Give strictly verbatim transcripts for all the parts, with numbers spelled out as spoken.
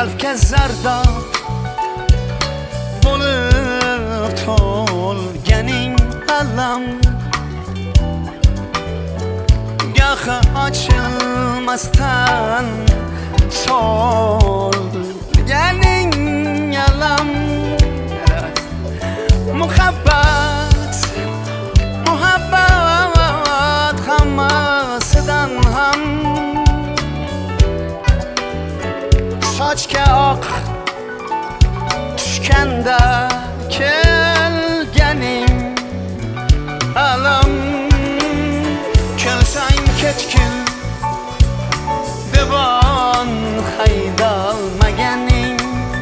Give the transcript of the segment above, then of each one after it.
Qalbga zardab bo'lib to'lganing alam, gohi ochilmasdan so'lganing alam. Muhabbat, muhabbat hammasidan ham sochga oq tushganda kelganing alam. Kelsang ketgil devon haydalmaganing,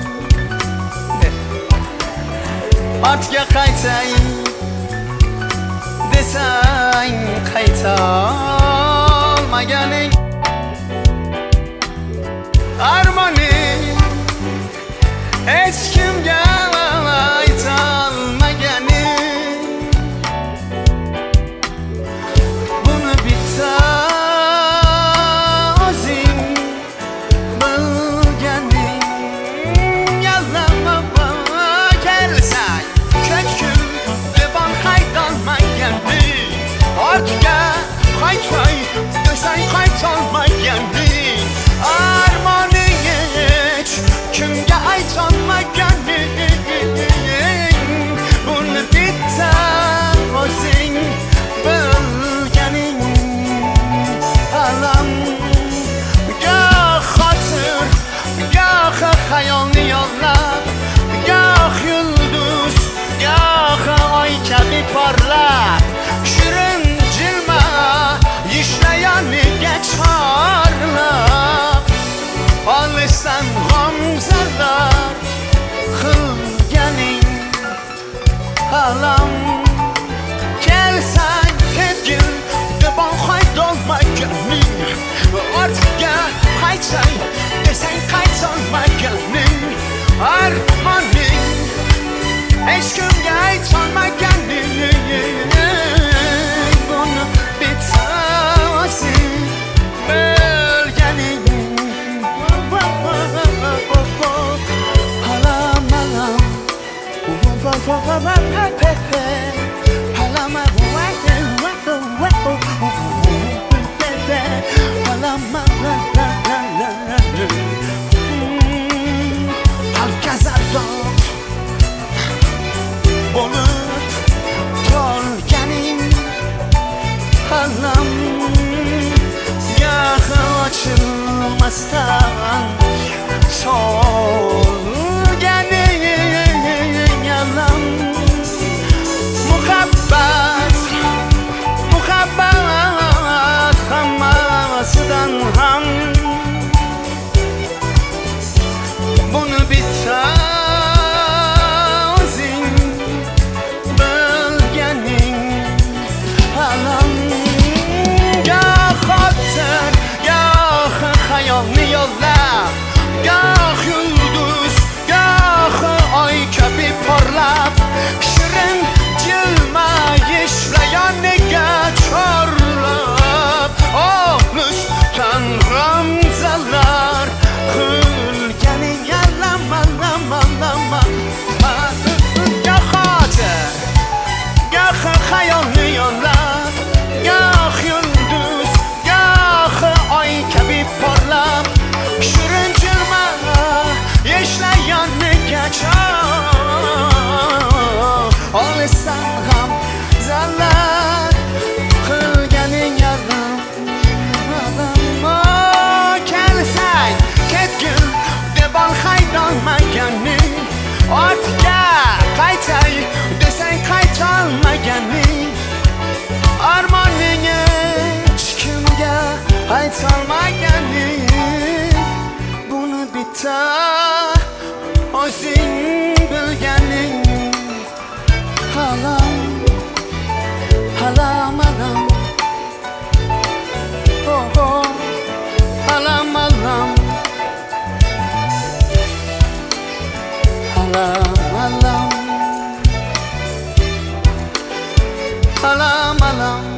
ortga qaytay desang qaytolmaganing. Armoning hech kimga aytolmaganing, buni bitta o'zing bilganing. Yallama kelsang ketgil devon haydalmaganing, ortga qaytay desang qaytolmaganing. Armoning hech kimga aytolmaganing, buni bitta o'zing bilganing. Alam goh xotir, goh xayolni yo'llab, goh yulduz, goh oy kabi porlab, shirin jilma ishlayaniga chorlab, olsan g'amzalar qilganing alam. Kelsang ketgil devon haydalmaganing, ortga qaytay desang qaytolmaganing. Armoning hech kimga aytolmaganing, buni bitta o'zing bilganing. Alam alam qalbga zardab bo'lib to'lganing alam, gohi ochilmasdan so'lganing alam. Muhabbat, muhabbat hammasidan ham buni bitta o'zing bilganing alam. Goh xotir, goh xayolni yo'llab, goh yulduz, goh oy kabi porlab, shirin jilmayishlayoniga chorlab, olisdan g'amzalar qilganing alam alam alam. Goh xotir, goh xayolni yo'llab, goh yulduz, goh oy kabi porlab, shirin jilma ishlayoniga chor, olsan ham zallar qilganing alam alam. Kelsang ketgil devon haydalmaganing, ortga qaytay desang qaytolmaganing. Armoning hech kimga aytolmaganing, buni bitta o'zing bilganing. Alam alam alam, oh oh alam alam, alam alam, alam alam.